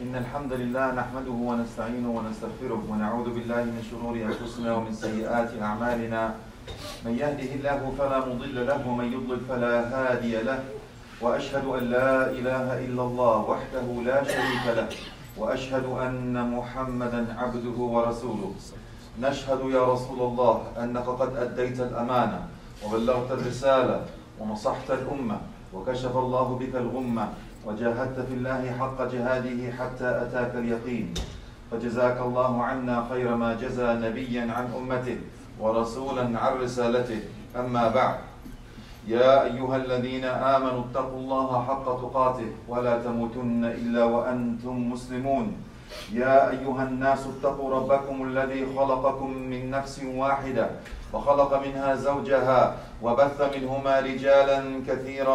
إن الحمد لله نحمده ونستعينه ونستغفره ونعوذ بالله من شرور أنفسنا ومن سيئات أعمالنا من يهده الله فلا مضل له ومن يضلل فلا هادي له وأشهد أن لا إله إلا الله وحده لا شريك له وأشهد أن محمدا عبده ورسوله. نشهد يا رسول الله أنك قد أديت الأمانة وبلغت الرسالة ونصحت الأمة وكشف الله بك الغمة وجاهدت في الله حق جهاده حتى أتاك اليقين، فجزاك الله عنا خير ما جزى نبيا عن أمته ورسولا عن رسالته. أما بعد، يا أيها الذين آمنوا اتقوا الله حق تقاته ولا تموتن إلا وأنتم مسلمون. يا أيها الناس اتقوا ربكم الذي خلقكم من نفس واحدة وخلق منها زوجها وبث منهما رجالا كثيرا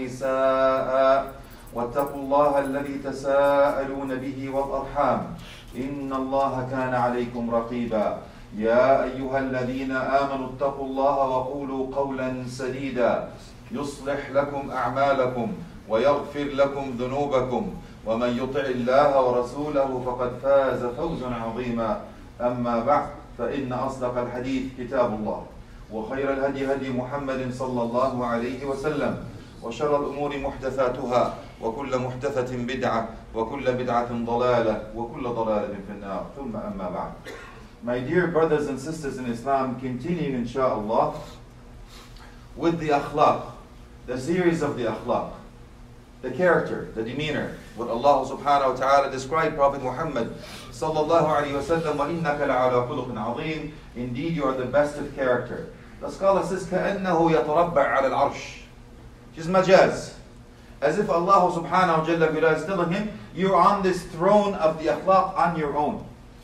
ونساء واتقوا الله الذي تساءلون به والأرحام إن الله كان عليكم رقيبا. يا أيها الذين آمنوا اتقوا الله وقولوا قولا سديدا يصلح لكم أعمالكم ويغفر لكم ذنوبكم ومن يطع الله ورسوله فقد فاز فوزا عظيما. أما بعد، فإن أصدق الحديث كتاب الله وخير الهدي هدي محمد صلى الله عليه وسلم وشر الأمور محدثاتها وكل محدثة بدعة وكل بدعة ضلالة وكل ضلالة في النار. ثم أما بعد. My dear brothers and sisters in Islam, continuing inshaAllah with the akhlaq, the series of the akhlaq, the character, the demeanor, what Allah subhanahu wa ta'ala described Prophet Muhammad sallallahu alayhi wa sallam, وَإِنَّكَ لَعَلَى خُلُقٍ عَظِيمٍ, indeed you are the best of character. The scholar says, كَأَنَّهُ يَتَرَبَّعْ عَلَى الْعَرْشِ, which is majaz, as if Allah subhanahu wa ta'ala is telling him, you're on this throne of the akhlaq on your own.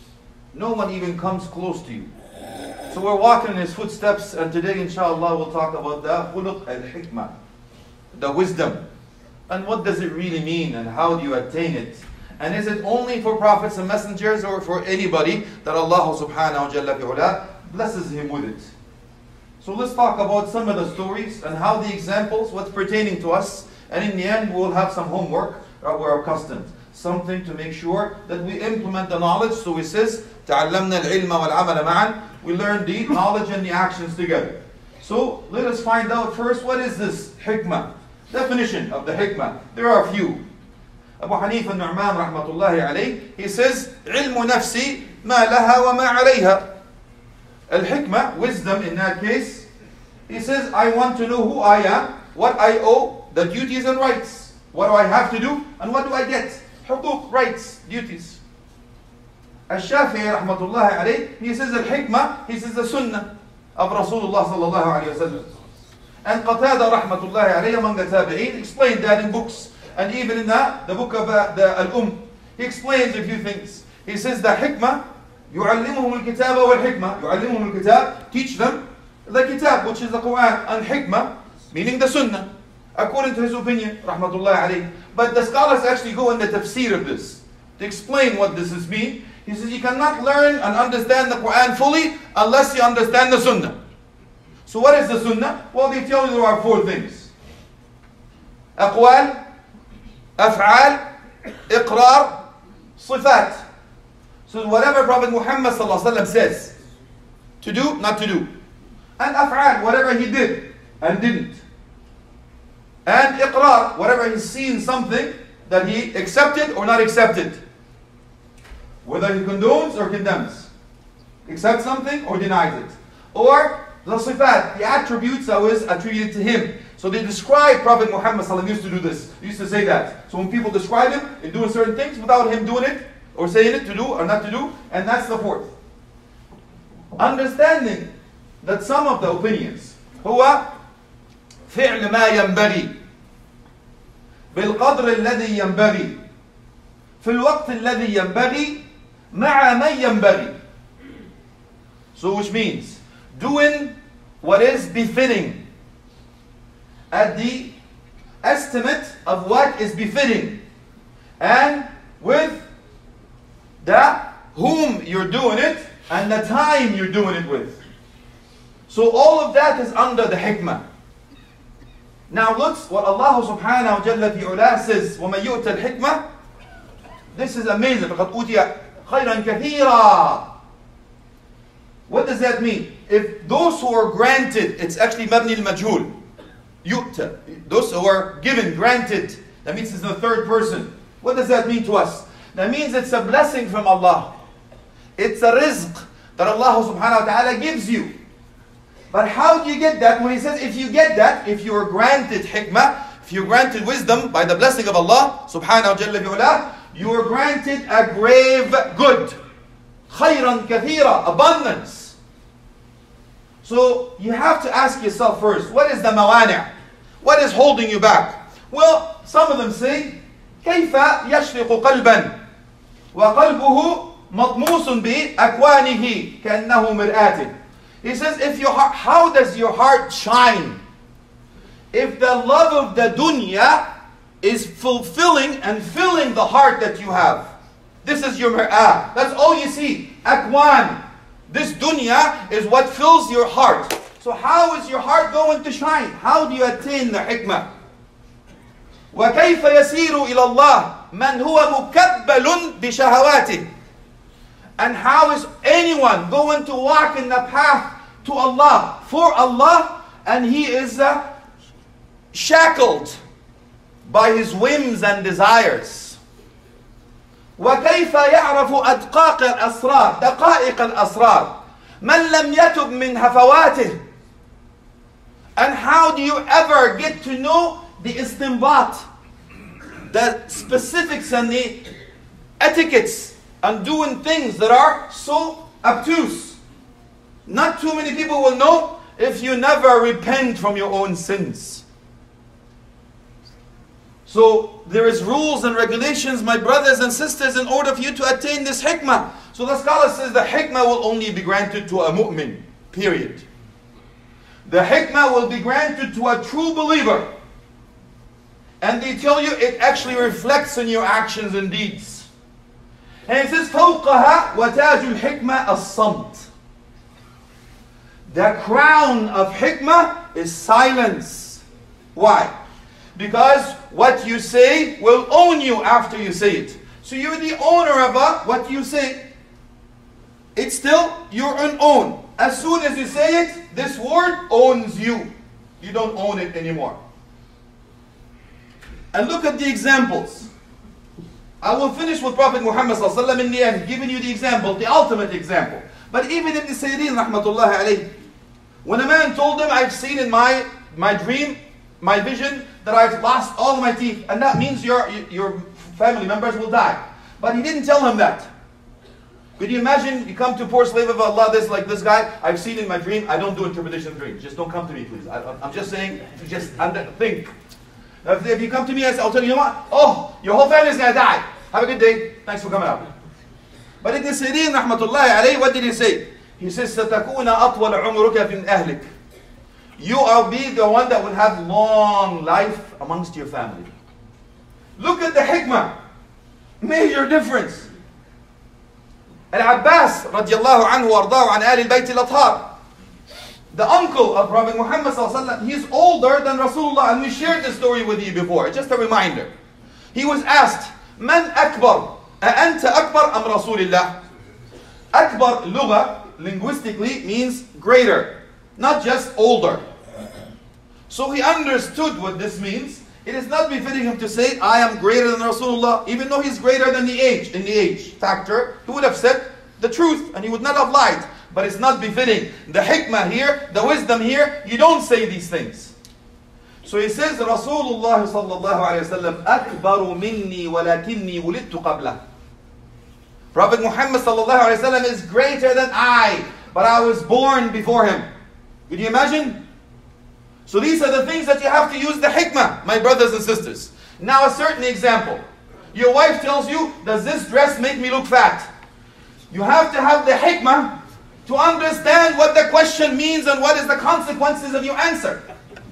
No one even comes close to you. So we're walking in his footsteps, and today inshallah we'll talk about the khuluq al-hikmah, the wisdom. And what does it really mean, and how do you attain it? And is it only for prophets and messengers, or for anybody that Allah subhanahu wa ta'ala blesses him with it? So let's talk about some of the stories and how the examples, what's pertaining to us. And in the end we'll have some homework that we're accustomed. Something to make sure that we implement the knowledge. So it says, تَعَلَّمْنَا الْعِلْمَ وَالْعَمَلَ مَعًا. We learn the knowledge and the actions together. So let us find out first, what is this hikmah? Definition of the hikmah. There are a few. Abu Hanifa Nu'man rahmatullahi alayh, he says, عِلْمُ نَفْسِ مَا لَهَا وَمَا عَلَيْهَا. Al-hikmah, wisdom in that case, he says, I want to know who I am, what I owe, the duties and rights. What do I have to do, and what do I get? Huquq, rights, duties. Al-Shafi'i rahmatullahi alayh, he says al-hikmah, he says the sunnah of Rasulullah sallallahu alayhi wa sallam. And Qatada rahmatullahi alayhi, among the tabi'een, explained that in books. And even in the book of the Al-Umm, he explains a few things. He says the hikmah, يُعَلِّمُهُمُ الْكِتَابَ وَالْحِكْمَةِ. يُعَلِّمُهُمُ الْكِتَابِ, teach them the kitab, which is the Quran, and hikmah, meaning the sunnah, according to his opinion, rahmatullahi alayhi. But the scholars actually go in the tafsir of this, to explain what this is mean. He says you cannot learn and understand the Quran fully unless you understand the sunnah. So what is the sunnah? Well, they tell you there are four things. Aqwal, af'al, iqrar, sifat. So whatever Prophet Muhammad sallallahu alaihi wasallam says to do, not to do. And af'al, whatever he did and didn't. And iqrar, whatever he's seen something that he accepted or not accepted. Whether he condones or condemns. Accepts something or denies it. Or the sifat, the attributes that was attributed to him. So they describe Prophet Muhammad sallallahu alaihi wasallam used to do this. He used to say that. So when people describe him in doing certain things without him doing it, or saying it to do or not to do, and that's the fourth. Understanding that some of the opinions, هو فعل ما ينبغي بالقدر الذي ينبغي في الوقت الذي ينبغي مع من ينبغي. So which means doing what is befitting at the estimate of what is befitting, and with the whom you're doing it and the time you're doing it with. So all of that is under the hikmah. Now look what Allah subhanahu wa ta'ala says, وَمَن يُؤْتَ الْحِكْمَةِ This is amazing. فَقَدْ أُوتِيَ خَيْرًا كَثِيرًا. What does that mean? If those who are granted, it's actually مبني المجهول. يُؤْتَ. Those who are given, granted, that means it's in the third person. What does that mean to us? That means it's a blessing from Allah. It's a rizq that Allah subhanahu wa ta'ala gives you. But how do you get that? When he says, if you get that, if you are granted hikmah, if you're granted wisdom by the blessing of Allah subhanahu wa ta'ala, you are granted a grave good. Khayran kathira, abundance. So you have to ask yourself first, what is the mawani'? What is holding you back? Well, some of them say, كيف يشرق قلبا وقلبه مطموس بأكوانه كأنه مرآة. He says, if your heart, how does your heart shine? If the love of the dunya is fulfilling and filling the heart that you have. This is your mir'ah. That's all you see. Akwan. This dunya is what fills your heart. So how is your heart going to shine? How do you attain the hikmah? وَكَيْفَ يَسِيرُ إِلَى اللَّهِ مَنْ هُوَ مُكَبَّلٌ بِشَهَوَاتِهِ. And how is anyone going to walk in the path to Allah, for Allah, and he is shackled by his whims and desires? وَكَيْفَ يَعْرَفُ أَدْقَاقَ الْأَسْرَارِ دَقَائِقَ الْأَسْرَارِ مَنْ لَمْ يَتُبْ مِنْ هَفَوَاتِهِ. And how do you ever get to know the istinbat, the specifics and the etiquettes and doing things that are so obtuse? Not too many people will know if you never repent from your own sins. So there is rules and regulations, my brothers and sisters, in order for you to attain this hikmah. So the scholar says the hikmah will only be granted to a mu'min, period. The hikmah will be granted to a true believer. And they tell you it actually reflects in your actions and deeds. And it says, فَوْقَهَا وَتَاجُ الْحِكْمَةِ الصَّمْتِ. The crown of hikmah is silence. Why? Because what you say will own you after you say it. So you're the owner of what you say. It's still your own. As soon as you say it, this word owns you. You don't own it anymore. And look at the examples. I will finish with Prophet Muhammad ﷺ in the end, giving you the example, the ultimate example. But even Ibn Sirin rahmatullahi alayhi, when a man told him, I've seen in my dream, my vision, that I've lost all my teeth, and that means your family members will die. But he didn't tell him that. Could you imagine, you come to poor slave of Allah, this guy, I've seen in my dream, I don't do interpretation of dreams. Just don't come to me, please. I'm just saying, just think. If you come to me, I'll tell you, you know what? Oh, your whole family is going to die. Have a good day. Thanks for coming out. But Ibn Sirin, rahmatullahi alayhi, what did he say? He says, سَتَكُونَ أَطْوَلَ عُمُرُكَ فِي أَهْلِكَ. You will be the one that will have long life amongst your family. Look at the hikmah. Major difference. Al-Abbas, radiallahu anhu, وَارْضَاهُ عَنْ آلِ الْبَيْتِ الْأَطْهَارِ. The uncle of Prophet Muhammad ﷺ, he's older than Rasulullah, and we shared this story with you before. Just a reminder. He was asked, "Man akbar? أأنت أكبر أم رسول الله?" Akbar, lugha, linguistically means greater, not just older. So he understood what this means. It is not befitting him to say, I am greater than Rasulullah, even though he's greater than the age, in the age factor. He would have said the truth, and he would not have lied. But it's not befitting. The hikmah here, the wisdom here, you don't say these things. So he says, Rasulullah sallallahu alayhi wa sallam, أكبر مني ولكني ولدت قبله. Prophet Muhammad sallallahu alayhi wa sallam is greater than I, but I was born before him. Could you imagine? So these are the things that you have to use the hikmah, my brothers and sisters. Now a certain example. Your wife tells you, does this dress make me look fat? You have to have the hikmah to understand what the question means and what is the consequences of your answer.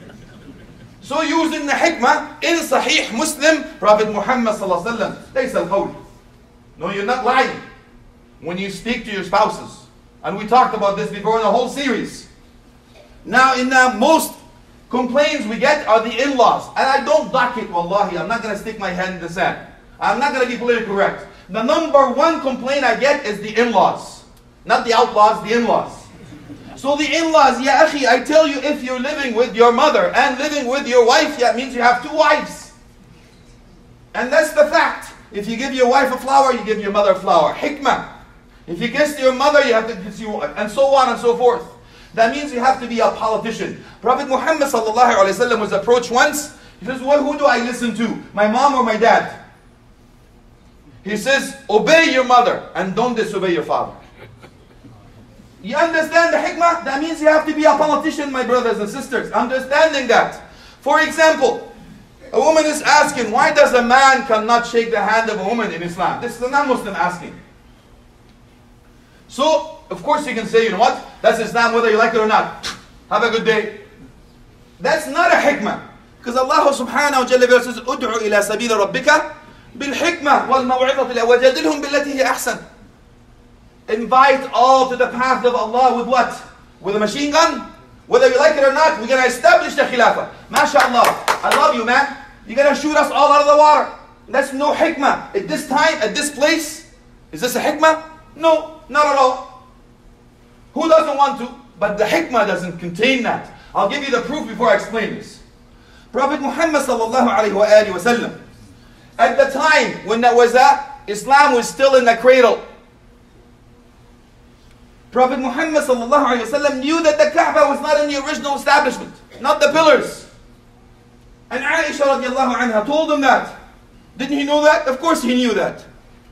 So using the hikmah, in Sahih Muslim, Prophet Muhammad sallallahu alaihi wasallam, ليس القول. No, you're not lying when you speak to your spouses. And we talked about this before in the whole series. Now in the most complaints we get are the in-laws. And I don't dock it, wallahi. I'm not going to stick my head in the sand. I'm not going to be politically correct. The number one complaint I get is the in-laws. Not the outlaws, the in-laws. So the in-laws, ya akhi, I tell you, if you're living with your mother and living with your wife, that means you have two wives. And that's the fact. If you give your wife a flower, you give your mother a flower. Hikmah. If you kiss your mother, you have to kiss your wife. And so on and so forth. That means you have to be a politician. Prophet Muhammad ﷺ was approached once. He says, well, who do I listen to? My mom or my dad? He says, obey your mother and don't disobey your father. You understand the hikmah? That means you have to be a politician, my brothers and sisters. Understanding that. For example, a woman is asking, why does a man cannot shake the hand of a woman in Islam? This is a non-Muslim asking. So, of course you can say, you know what? That's Islam whether you like it or not. Have a good day. That's not a hikmah. Because Allah subhanahu wa ta'ala says, Ud'u ila sabila rabbika bil hikmah wal maw'idhati wajadilhum billati hi ahsan. Invite all to the path of Allah with what? With a machine gun? Whether you like it or not, we're going to establish the khilafah. MashaAllah. I love you, man. You're going to shoot us all out of the water. That's no hikmah. At this time, at this place, is this a hikmah? No, not at all. Who doesn't want to? But the hikmah doesn't contain that. I'll give you the proof before I explain this. Prophet Muhammad sallallahu alayhi wa sallam, at the time when that was Islam was still in the cradle. Prophet Muhammad sallallahu alayhi wa sallam knew that the Kaaba was not in the original establishment, not the pillars. And Aisha radiallahu anha told him that. Didn't he know that? Of course he knew that.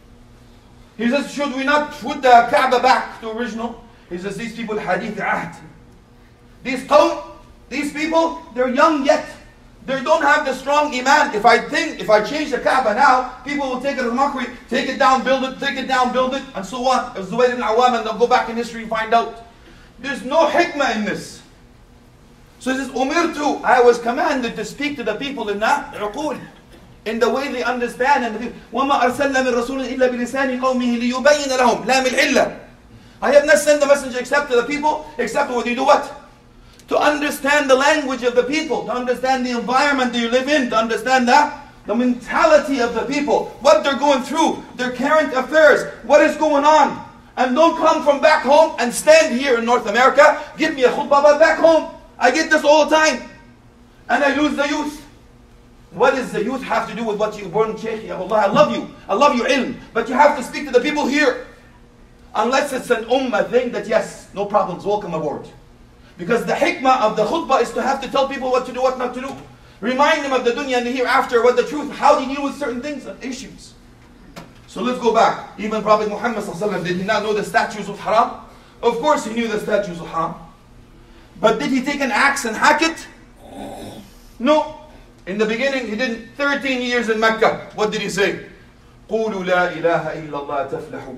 He says, should we not put the Kaaba back to original? He says, these people hadith ahd. These qawm, these people, they're young yet. They don't have the strong iman. If I change the Kaaba now, people will take it as mockery, take it down, build it, take it down, build it, and so on. As Zubayr ibn Awam, and they'll go back in history and find out. There's no hikmah in this. So he says, Umirtu, I was commanded to speak to the people in uqul, in the way they understand. And وَمَا أَرْسَلْنَا مِن رَسُولٍ إِلَّا بِلِسَانِ قَوْمِهِ لِيُبَيِّنَ لَهُمْ لَا مِلْعِلَّةِ. I have not sent the messenger except to the people, except when you do what? To understand the language of the people, to understand the environment that you live in, to understand the mentality of the people, what they're going through, their current affairs, what is going on. And don't come from back home and stand here in North America, give me a khutbah back home. I get this all the time. And I lose the youth. What does the youth have to do with what you're born, Shaykh? Ya Allah, I love you. I love your ilm. But you have to speak to the people here. Unless it's an ummah thing that yes, no problems, welcome aboard. Because the hikmah of the khutbah is to have to tell people what to do, what not to do. Remind them of the dunya and the hereafter, what the truth, how they deal with certain things and issues. So let's go back. Even Prophet Muhammad ﷺ, did he not know the statutes of haram? Of course he knew the statutes of haram. But did he take an axe and hack it? No. In the beginning he didn't. 13 years in Mecca. What did he say? قُولُوا لَا إِلَهَ إِلَّا اللَّهَ تَفْلَحُوا.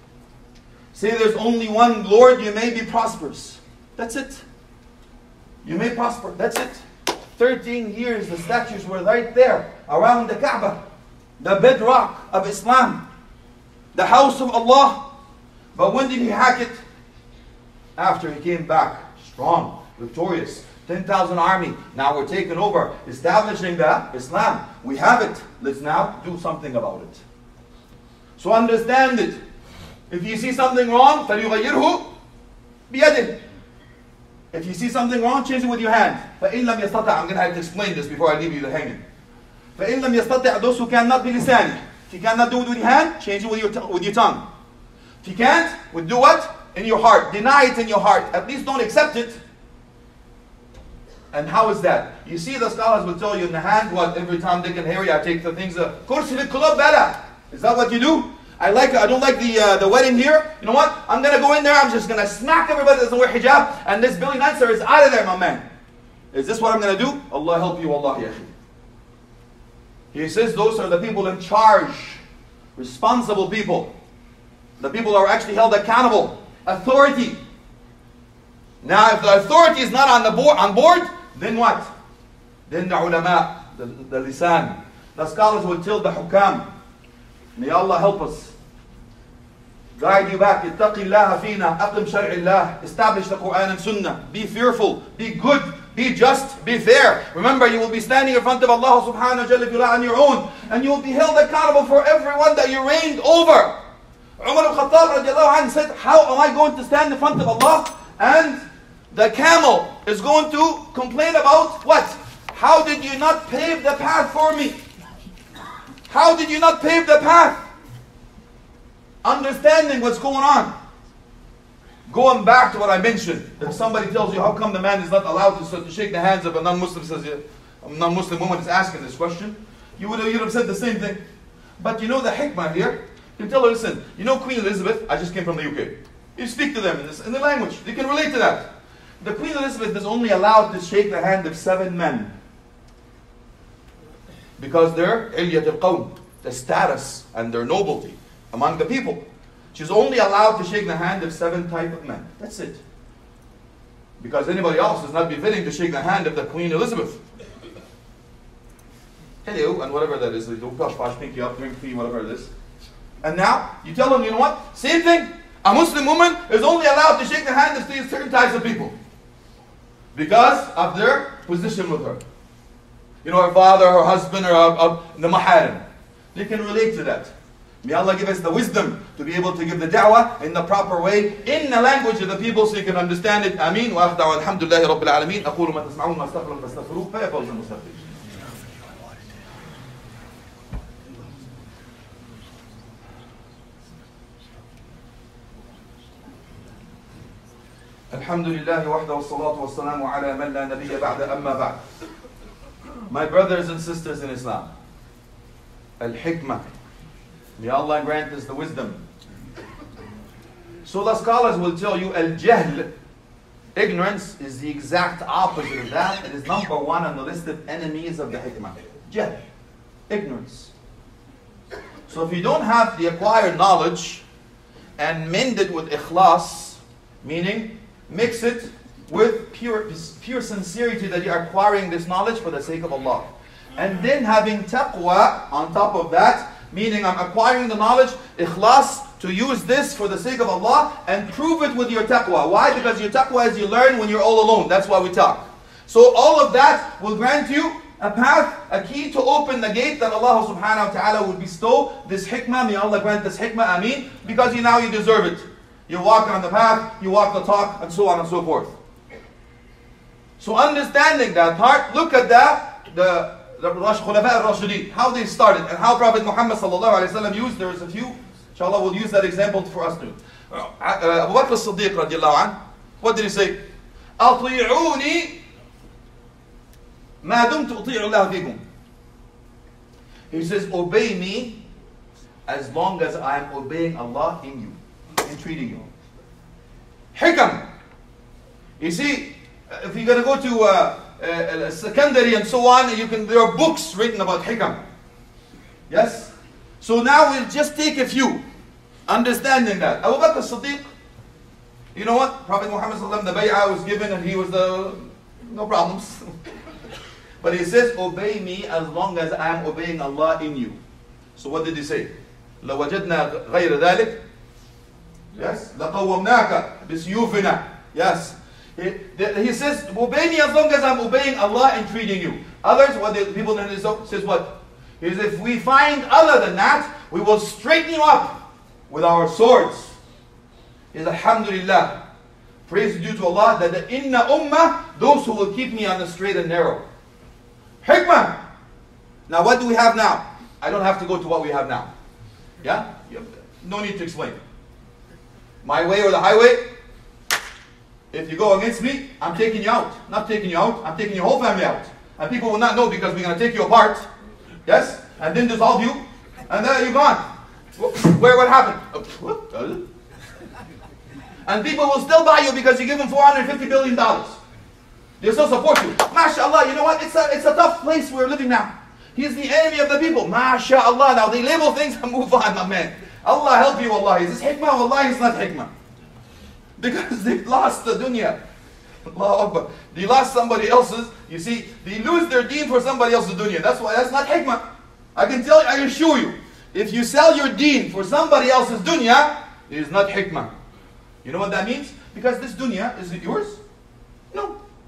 Say there's only one Lord, you may be prosperous. That's it. You may prosper. That's it. 13 years the statues were right there around the Kaaba, the bedrock of Islam, the house of Allah. But when did he hack it? After he came back strong, victorious, 10,000 army. Now we're taking over, establishing the Islam. We have it. Let's now do something about it. So understand it. If you see something wrong, فَلْيُغَيِّرْهُ بِيَدِهِ. If you see something wrong, change it with your hand. فَإِن لَمْ يَسْتَطِعْ. I'm going to have to explain this before I leave you to hanging. فَإِن لَمْ يَسْتَطِعْ. Those who cannot be lisanih. If you cannot do it with your hand, change it with your tongue. If you can't, do what? In your heart. Deny it in your heart. At least don't accept it. And how is that? You see, the scholars will tell you in the hand, what? Every time they can hear you, I take the things. Kursi al-kulub bala. Is that what you do? I don't like the wedding here. You know what? I'm going to go in there. I'm just going to smack everybody that doesn't wear hijab. And this Billy Nancer is out of there, my man. Is this what I'm going to do? Allah help you, Allah ya akhi. He says those are the people in charge. Responsible people. The people are actually held accountable. Authority. Now if the authority is not on board, then what? Then the ulama, the lisan. The scholars will tell the hukam. May Allah help us. Guide you back. Ittaqi Allah fina. Aqim shar'i Allah. Establish the Quran and Sunnah. Be fearful. Be good Be just, be fair. Remember, you will be standing in front of Allah subhanahu wa ta'ala on your own, and you will be held accountable for everyone that you reigned over. Umar al-Khattab radiallahu anhu said, how am I going to stand in front of Allah? And the camel is going to complain about what? How did you not pave the path for me? How did you not pave the path? Understanding what's going on. Going back to what I mentioned, if somebody tells you how come the man is not allowed to shake the hands of a non-Muslim, says a non-Muslim woman is asking this question, you would have said the same thing. But you know the hikmah here, you can tell her, listen, you know Queen Elizabeth, I just came from the UK. You speak to them in the language, they can relate to that. The Queen Elizabeth is only allowed to shake the hand of 7 men. Because they're ilyat al-qawm, the status and their nobility among the people. She's only allowed to shake the hand of 7 type of men. That's it. Because anybody else is not befitting to shake the hand of the Queen Elizabeth. Hello, and whatever that is. They do posh posh, pinky up, drink tea, whatever it is. And now, you tell them, you know what? Same thing. A Muslim woman is only allowed to shake the hand of certain types of people. Because of their position with her. You know, her father, her husband, or the maharim. They can relate to that. May Allah give us the wisdom to be able to give the da'wah in the proper way, in the language of the people so you can understand it. Ameen. Wa akhda'a alhamdulillahi rabbil alameen. Aqulu ma tasma'un wa astaghfiru fastaghfiruhu fa yafawz al-mustaghfir. Alhamdulillah wahda wa salatu wa salamu ala man la nabiyya ba'da amma ba'd. My brothers and sisters in Islam, al-hikmah. May Allah grant us the wisdom. So the scholars will tell you al-jahl, ignorance, is the exact opposite of that. It is number 1 on the list of enemies of the hikmah. Jahl, ignorance. So if you don't have the acquired knowledge and mend it with ikhlas, meaning mix it with pure sincerity that you are acquiring this knowledge for the sake of Allah. And then having taqwa on top of that, meaning I'm acquiring the knowledge, ikhlas, to use this for the sake of Allah and prove it with your taqwa. Why? Because your taqwa is you learn when you're all alone. That's why we talk. So all of that will grant you a path, a key to open the gate that Allah subhanahu wa ta'ala will bestow this hikmah. May Allah grant this hikmah, ameen, because now you deserve it. You're walking on the path, you walk the talk, and so on and so forth. So understanding that part, look at that, the Khulafa al-Rashidin, how they started and how Prophet Muhammad sallallahu alayhi wa sallam used. There's a few, inshallah we'll use that example for us too. Abu Bakr as-Siddiq radiallahu anh, what did he say? أطيعوني ما دمت أطيع الله فيكم. He says, obey me as long as I am obeying Allah in you, in treating you. Hikam. You see, if you're going to go to secondary and so on, there are books written about hikam. Yes? So now we'll just take a few. Understanding that. Abu Bakr as-Siddiq, you know what? Prophet Muhammad sallallahu alaihi wasallam, the bay'ah was given and he was no problems. But he says, obey me as long as I am obeying Allah in you. So what did he say? لَوَجَدْنَا غَيْرَ ذَلِكَ. Yes? لَقَوَّمْنَاكَ بِسْيُوفِنَا. Yes. He says, obey me as long as I'm obeying Allah and treating you. Others, what the people in this says what? He says, if we find other than that, we will straighten you up with our swords. He says, alhamdulillah. Praise due to Allah that the inna ummah, those who will keep me on the straight and narrow. Hikmah. Now what do we have now? I don't have to go to what we have now. Yeah? No need to explain. My way or the highway. If you go against me, I'm taking you out. Not taking you out, I'm taking your whole family out. And people will not know because we're going to take you apart. Yes? And then dissolve you. And then you're gone. What happened? And people will still buy you because you give them $450 billion. They still support you. MashaAllah, you know what? It's a tough place we're living now. He's the enemy of the people. MashaAllah. Now they label things and move on, my man. Allah help you, Allah. Is this hikmah? Allah, it's not hikmah. Because they've lost the dunya. Allahu Akbar. They lost somebody else's. You see, they lose their deen for somebody else's dunya. That's why that's not hikmah. I can tell you, I assure you, if you sell your deen for somebody else's dunya, it is not hikmah. You know what that means? Because this dunya, is it yours? No.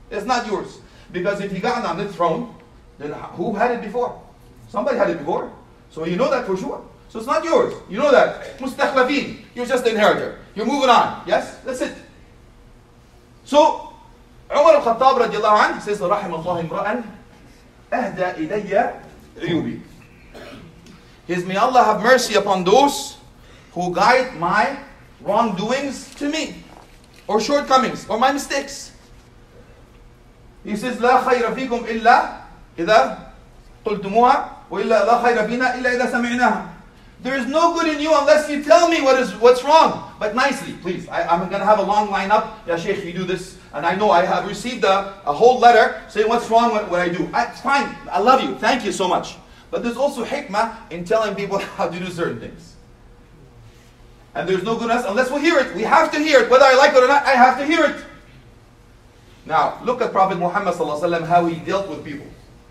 It's not yours. Because if you got on the throne, then who had it before? Somebody had it before. So you know that for sure. So it's not yours. You know that. Mustakhlafin. You're just the inheritor. You're moving on. Yes? That's it. So, Umar al-Khattab radiallahu anhu says, رحم الله امرأً أهدى إلي عيوبي. His, may Allah have mercy upon those who guide my wrongdoings to me, or shortcomings, or my mistakes. He says, لا خير فيكم إلا إذا قلتموها وإلا لا خير فينا إلا إذا سمعناها. There is no good in you unless you tell me what's wrong. But nicely, please. I'm going to have a long lineup. Ya Shaykh, you do this. And I know I have received a whole letter saying what's wrong with what I do. It's fine. I love you. Thank you so much. But there's also hikmah in telling people how to do certain things. And there's no goodness unless we hear it. We have to hear it. Whether I like it or not, I have to hear it. Now, look at Prophet Muhammad ﷺ, how he dealt with people.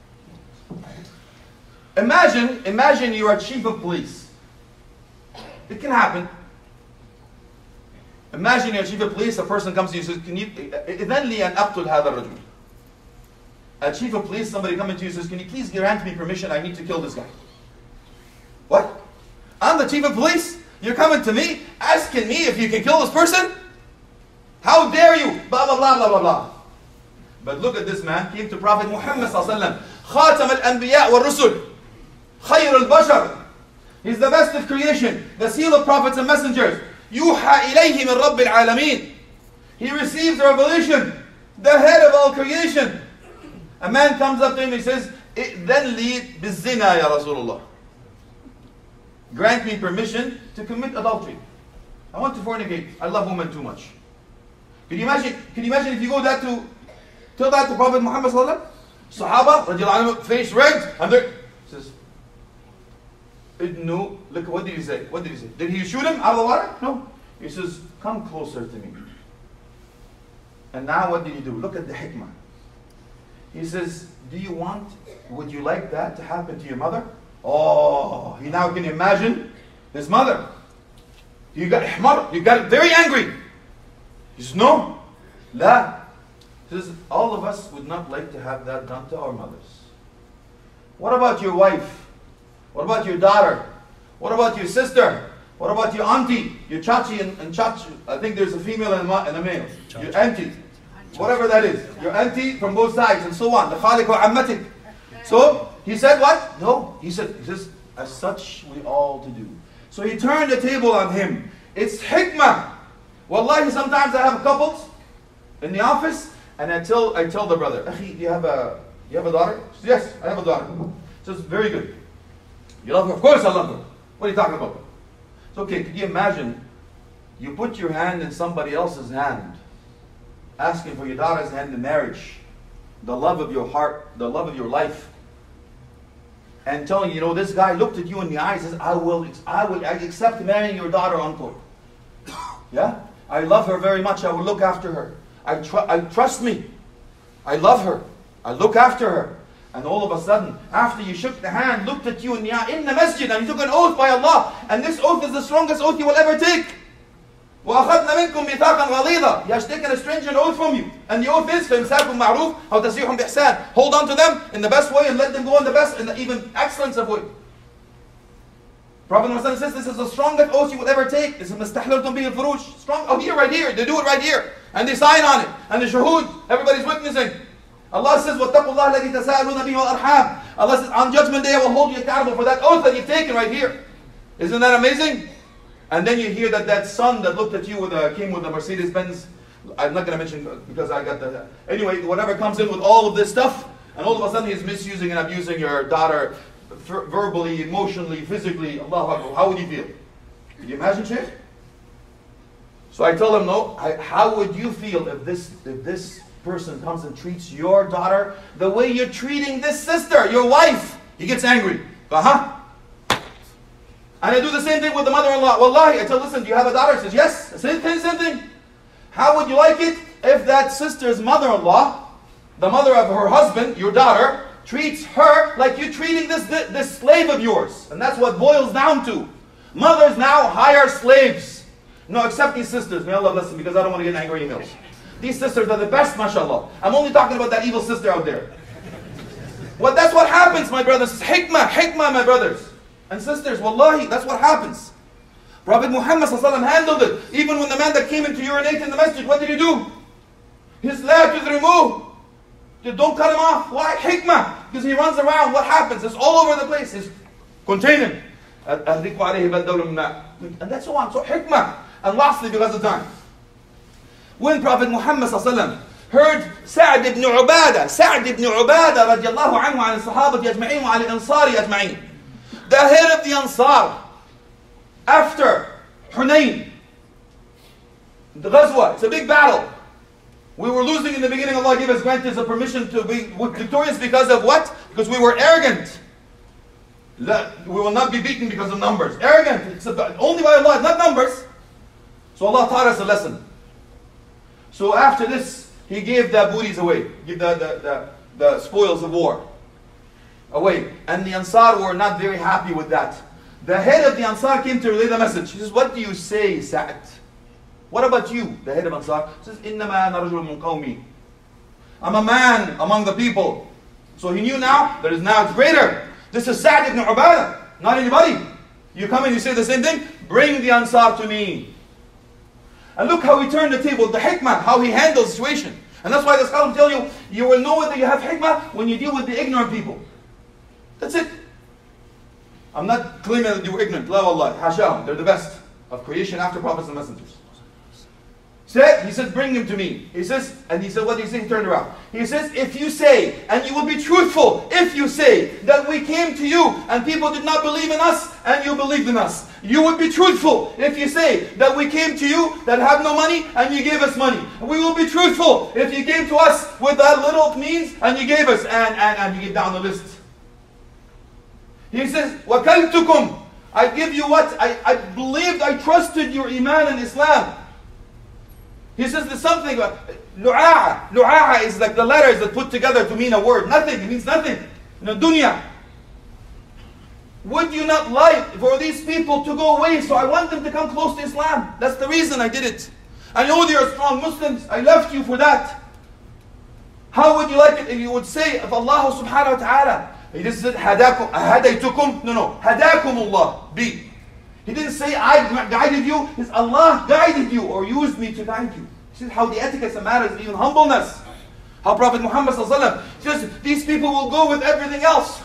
Imagine you're a chief of police. It can happen. Imagine you're a chief of police, a person comes to you and says, can you, إذن لي أن أقتل هذا الرجل. A chief of police, somebody comes to you and says, can you please grant me permission, I need to kill this guy. What? I'm the chief of police? You're coming to me, asking me if you can kill this person? How dare you? Blah, blah, blah, blah, blah, blah. But look at this man, came to Prophet Muhammad ﷺ. خاتم الأنبياء والرسل. خير البشر. He's the best of creation, the seal of prophets and messengers. يوحى إليه من رب العالمين. He receives revelation, the head of all creation. A man comes up to him and says, إذن لي بالزنا يا رسول الله. Grant me permission to commit adultery. I want to fornicate. I love women too much. Can you imagine if you go tell that to Prophet Muhammad sallallahu alaihi wasallam? Sahaba, face red, and they says, no, look, what did he say? What did he say? Did he shoot him out of the water? No. He says, come closer to me. And now what did he do? Look at the hikmah. He says, would you like that to happen to your mother? Oh, he now can imagine his mother. You got very angry. He says, no. La. He says, all of us would not like to have that done to our mothers. What about your wife? What about your daughter? What about your sister? What about your auntie? Your chachi and chachi? I think there's a female and a male. Your auntie. Whatever that is. Your auntie from both sides and so on. The khalik wa ammatik. So, he said what? No. He says, as such we all to do. So he turned the table on him. It's hikmah. Wallahi, sometimes I have couples in the office and I tell the brother, Akhi, do you have a daughter? He says, yes, I have a daughter. He says, very good. You love her? Of course I love her. What are you talking about? It's okay, could you imagine you put your hand in somebody else's hand, asking for your daughter's hand in marriage, the love of your heart, the love of your life, and telling you, this guy looked at you in the eyes and says, I accept marrying your daughter, uncle. Yeah? I love her very much. I will look after her. I trust me. I love her. I look after her. And all of a sudden, after you shook the hand, looked at you in the masjid, and you took an oath by Allah, and this oath is the strongest oath you will ever take. وَأَخَذْنَا مِنْكُمْ مِيثَاقًا غَلِيظًا. He has taken a stringent oath from you. And the oath is فَإِمْسَاكُمْ مَعْرُوفٌ أَوْ تَسْرِيحٌ بِإِحْسَانٍ. Hold on to them in the best way and let them go in the best, in the even excellence of way. Prophet Muhammad says this is the strongest oath you will ever take. This is مَسْتَحْلَلْتُمْ بِهِ الْفُرُوجِ. Strong, right here. They do it right here. And they sign on it. And the shuhud, everybody's witnessing. Allah says, وَاتَّقُوا اللَّهَ الَّذِي تَسَاءَلُونَ بِهِ وَالْأَرْحَامَ. Allah says, on Judgment Day I will hold you accountable for that oath that you've taken right here. Isn't that amazing? And then you hear that son that looked at you came with a Mercedes-Benz. I'm not going to mention because I got the... Anyway, whatever comes in with all of this stuff, and all of a sudden he's misusing and abusing your daughter verbally, emotionally, physically. Allahu Akbar. How would you feel? Can you imagine, Shaykh? So I tell him, no, how would you feel if this person comes and treats your daughter the way you're treating this sister, your wife? He gets angry. And I do the same thing with the mother-in-law. Wallahi, I tell, listen, do you have a daughter? He says, yes. Same thing. How would you like it if that sister's mother-in-law, the mother of her husband, your daughter, treats her like you're treating this slave of yours? And that's what boils down to. Mothers now hire slaves. No, except these sisters. May Allah bless them, because I don't want to get angry emails. These sisters are the best, mashallah. I'm only talking about that evil sister out there. Well, that's what happens, my brothers. Hikmah, hikmah, my brothers and sisters. Wallahi, that's what happens. Prophet Muhammad ﷺ handled it. Even when the man that came in to urinate in the masjid, what did he do? His leg is removed. Don't cut him off. Why? Hikmah. Because he runs around. What happens? It's all over the place. It's containing. And that's so on. So hikmah. And lastly, because of time. When Prophet Muhammad ﷺ heard Sa'd ibn Ubadah radiallahu anhu عن الصحابة أجمعين وعن الأنصار أجمعين, the head of the Ansar, after Hunayn, the Ghazwa, it's a big battle. We were losing in the beginning. Allah gave us, granted us a permission to be victorious because of what? Because we were arrogant. We will not be beaten because of numbers. Arrogant. It's only by Allah, not numbers. So Allah taught us a lesson. So after this, He gave the booties away. Give the spoils of war away. And the Ansar were not very happy with that. The head of the Ansar came to relay the message. He says, what do you say, Sa'd? What about you? The head of Ansar says, إِنَّمَا أَنَا رَجُلٌ مِّن قَوْمِي. I'm a man among the people. So he knew now, there is now it's greater. This is Sa'd ibn Ubadah, not anybody. You come and you say the same thing, bring the Ansar to me. And look how he turned the table, the hikmah, how he handles the situation. And that's why the scholars tell you, you will know whether you have hikmah when you deal with the ignorant people. That's it. I'm not claiming that you were ignorant. La wallah, hasham, they're the best of creation after prophets and messengers. He says, bring him to me. He says, and he said, what did he say? He turned around. He says, if you say, and you will be truthful, if you say that we came to you and people did not believe in us and you believed in us. You would be truthful if you say that we came to you that have no money and you gave us money. We will be truthful if you came to us with that little means and you gave us, and you get down the list. He says, وَكَلْتُكُمْ, I give you what? I believed, I trusted your iman and Islam. He says there's something, lu'a'a. Lu'a'a is like the letters that put together to mean a word. Nothing, it means nothing. Dunya. Would you not like for these people to go away? So I want them to come close to Islam. That's the reason I did it. I know they are strong Muslims. I left you for that. How would you like it if you would say of Allah subhanahu wa ta'ala? He just said, hadaytukum. No. Hadakumullah. Be. He didn't say, I guided you. He said, Allah guided you or used me to guide you. This is how the etiquette matters, even humbleness. How Prophet Muhammad says, these people will go with everything else.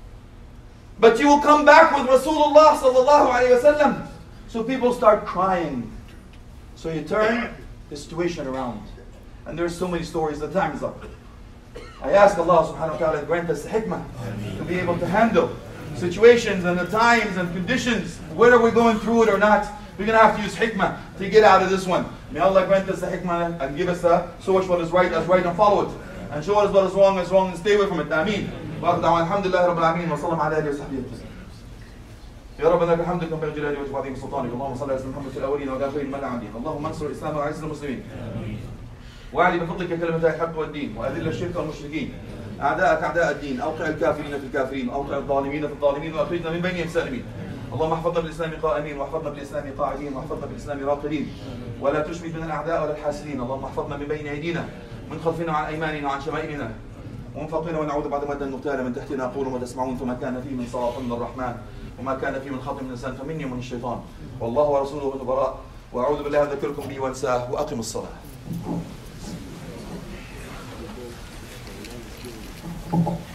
But you will come back with Rasulullah sallallahu alayhi wasallam. So people start crying. So you turn the situation around. And there's so many stories, the time is up. I ask Allah subhanahu wa ta'ala to grant us the hikmah to be able to handle situations and the times and conditions, whether we're going through it or not. We're going to have to use hikmah to get out of this one. May Allah grant us the hikmah and give us show us what is right as right and follow it. And show us what is wrong as wrong and stay away from it. Ameen. Alhamdulillah Rabbil Alameen wa sallam ala alihi wa sahbihi. يا رب لك الحمد كما ينبغي لجلالك وعظيم سلطانك. اللهم صل على سيدنا محمد في الاولين والاخرين من العابدين. اللهم انصر الاسلام واعز المسلمين. واعلي بفضلك كلمة الحق والدين واذل الشرك والمشركين. اعداءك اعداء الدين، اوقع الكافرين في الكافرين، اوقع الظالمين في الظالمين واخرجنا من بينهم سالمين. اللهم احفظنا بالاسلام قائمين واحفظنا بالاسلام قاعدين واحفظنا بالاسلام راقدين. ولا تشمت من الاعداء ولا الحاسدين. اللهم احفظنا من بين ايدينا من خلفنا وعن ايماننا وعن شمائلنا. ومن فوقنا ونعوذ بعد مدا نغتال من تحتنا نقول ما تسمعون. فما كان فيه من صلاة من الرحمن وما كان فيه من خطأ من الإنسان فمني ومن الشيطان والله ورسوله البراء. وأعوذ بالله أن أذكركم به وأنساه وأقم الصلاة.